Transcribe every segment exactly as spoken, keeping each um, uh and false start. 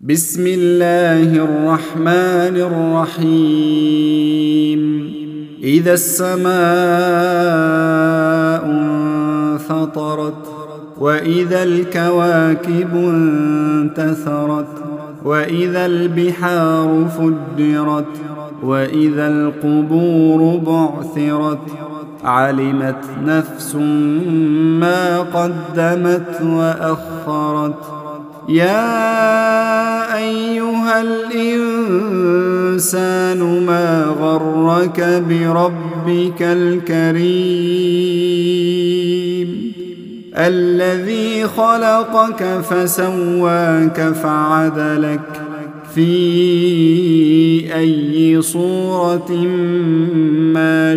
بسم الله الرحمن الرحيم إذا السماء انفطرت وإذا الكواكب انتثرت وإذا البحار فجرت وإذا القبور بعثرت علمت نفس ما قدمت وأخرت يا أيها الإنسان ما غرك بربك الكريم الذي خلقك فسواك فعدلك في أي صورة ما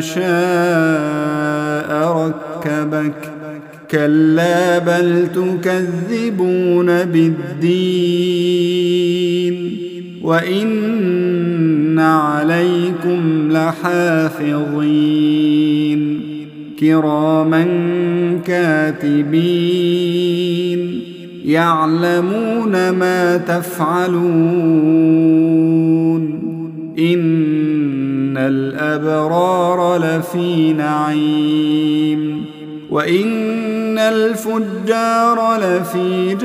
شاء ركبك كلا بل تكذبون بالدين وإن عليكم لحافظين كراما كاتبين يعلمون ما تفعلون إن الأبرار لفي نعيم وإن الفجار لفي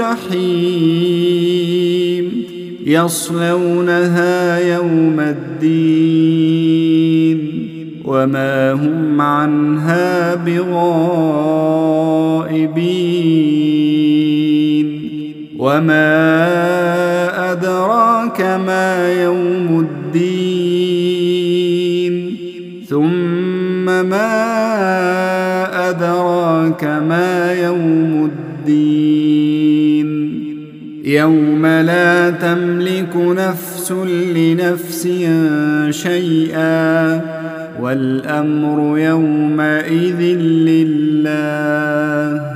جحيم يصلونها يوم الدين وما هم عنها بغائبين وما أدراك ما يوم الدين ثم ما أدراك ما يوم الدين يوم لا تملك نفس لنفس شيئا والأمر يومئذ لله